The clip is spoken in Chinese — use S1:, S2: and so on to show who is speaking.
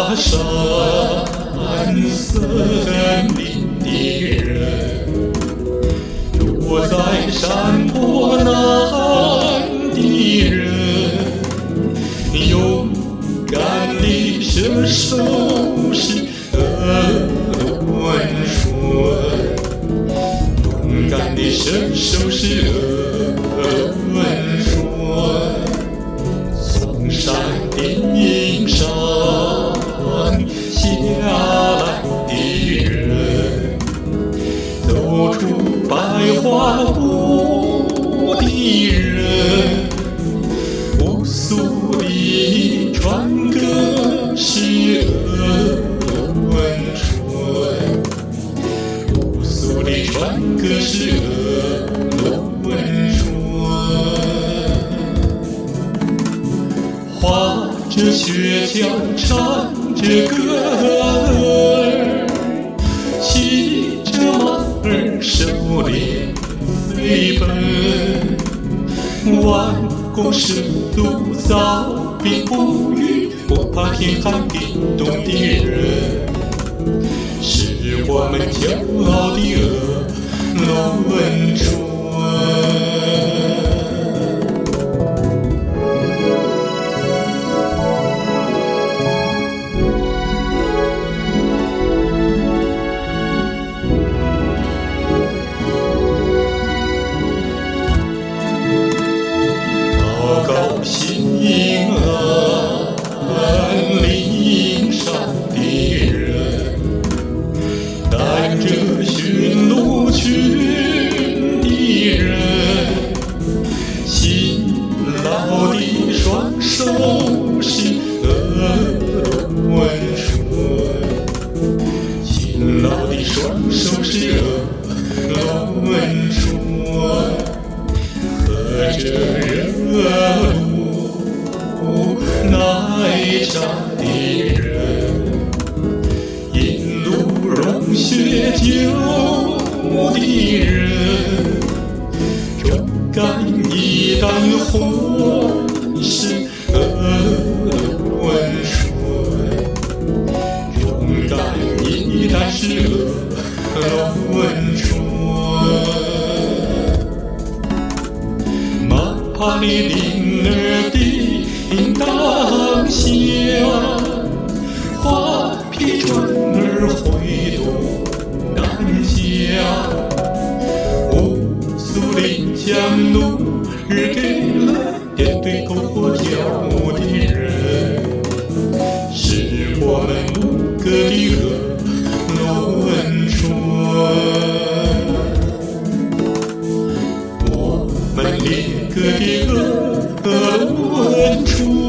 S1: 山色分明的人，躲在山坡南的人，勇敢的伸手是温顺，勇敢的伸手是温顺。从山顶上下来的人，走出百花湖的人，无数的船歌是温顺，无数的船歌是温顺。画着雪橇，唱着歌儿，骑着马儿，狩猎飞奔，弯弓射度，扫冰捕鱼，不怕天寒地冻的人，是我们骄傲的温顺。高兴岭上的人，带着驯鹿群的人，辛劳的双手是温顺，辛劳的双手是温顺，喝着热露奶茶的人，饮露融雪酒的人，勇敢一担红是温顺，勇敢一担是温顺。马里铃儿叮当响，花皮船儿挥动南疆，无数的江奴儿给了点对篝火跳舞的人，是我们牧歌的温顺。我们列歌的温顺。